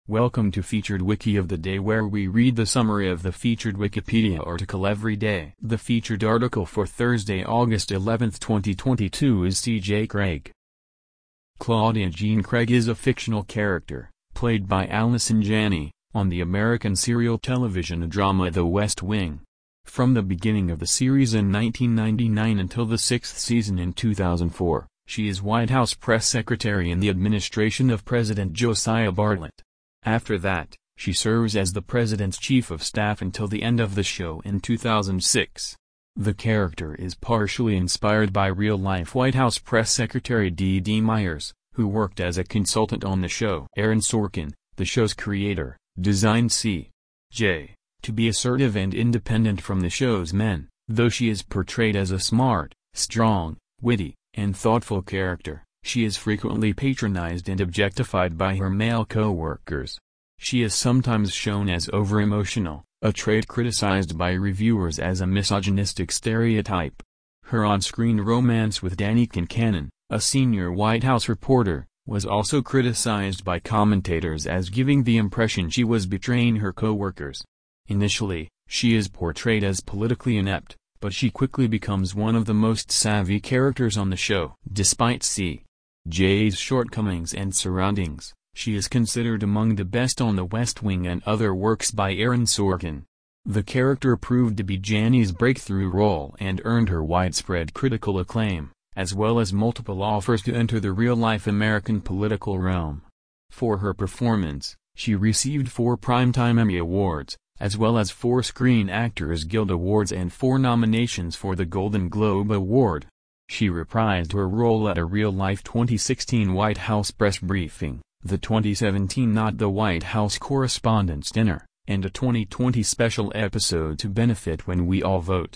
Welcome to Featured Wiki of the Day, where we read the summary of the featured Wikipedia article every day. The featured article for Thursday, August 11, 2022 is C.J. Craig. Claudia Jean Craig is a fictional character, played by Allison Janney, on the American serial television drama The West Wing. From the beginning of the series in 1999 until the sixth season in 2004, she is White House press secretary in the administration of President Josiah Bartlet. After that, she serves as the president's chief of staff until the end of the show in 2006. The character is partially inspired by real-life White House press secretary D.D. Myers, who worked as a consultant on the show. Aaron Sorkin, the show's creator, designed C.J. to be assertive and independent from the show's men, though she is portrayed as a smart, strong, witty, and thoughtful character. She is frequently patronized and objectified by her male co-workers. She is sometimes shown as over-emotional, a trait criticized by reviewers as a misogynistic stereotype. Her on-screen romance with Danny Kincannon, a senior White House reporter, was also criticized by commentators as giving the impression she was betraying her co-workers. Initially, she is portrayed as politically inept, but she quickly becomes one of the most savvy characters on the show. Despite C.J.'s shortcomings and surroundings, she is considered among the best on The West Wing and other works by Aaron Sorkin. The character proved to be Janney's breakthrough role and earned her widespread critical acclaim, as well as multiple offers to enter the real-life American political realm. For her performance, she received 4 Primetime Emmy Awards, as well as 4 Screen Actors Guild Awards and 4 nominations for the Golden Globe Award. She reprised her role at a real-life 2016 White House press briefing, the 2017 Not the White House Correspondents' Dinner, and a 2020 special episode to benefit When We All Vote.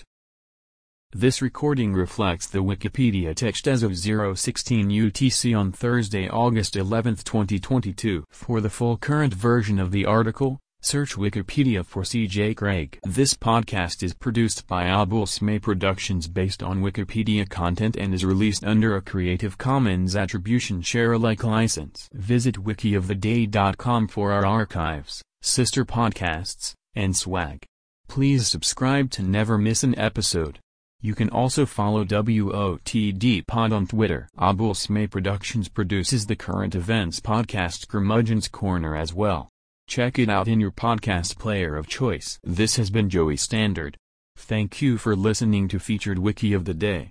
This recording reflects the Wikipedia text as of 0:16 UTC on Thursday, August 11, 2022. For the full current version of the article, search Wikipedia for C.J. Craig. This podcast is produced by Abul Smay Productions based on Wikipedia content and is released under a Creative Commons Attribution Share Alike license. Visit wikioftheday.com for our archives, sister podcasts, and swag. Please subscribe to never miss an episode. You can also follow WOTD Pod on Twitter. Abul Smay Productions produces the current events podcast Curmudgeon's Corner as well. Check it out in your podcast player of choice. This has been Joey Standard. Thank you for listening to Featured Wiki of the Day.